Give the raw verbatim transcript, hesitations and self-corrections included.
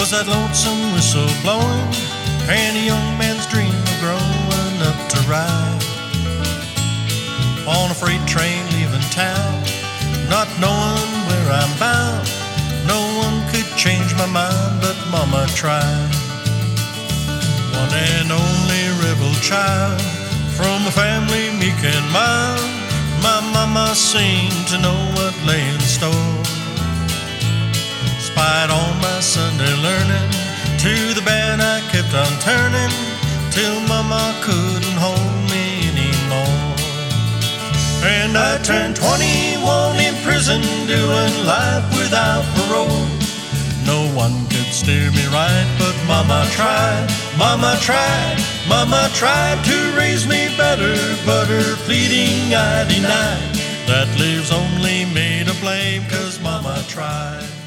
was that lonesome whistle blowing, and a young man's dream of growing up to ride on a freight train leaving town, not knowing where I'm bound. No one could change my mind, but Mama tried. One and only rebel child from a family meek and mild, my mama seemed to know what lay in store. Despite all my Sunday learning, to the bad I kept on turning, till Mama couldn't hold me anymore. And I turned twenty-one in prison, doing life without parole. No one could steer me right, but Mama tried, Mama tried, Mama tried to raise me better, but her pleading I denied. That leaves only me to blame, 'cause Mama tried.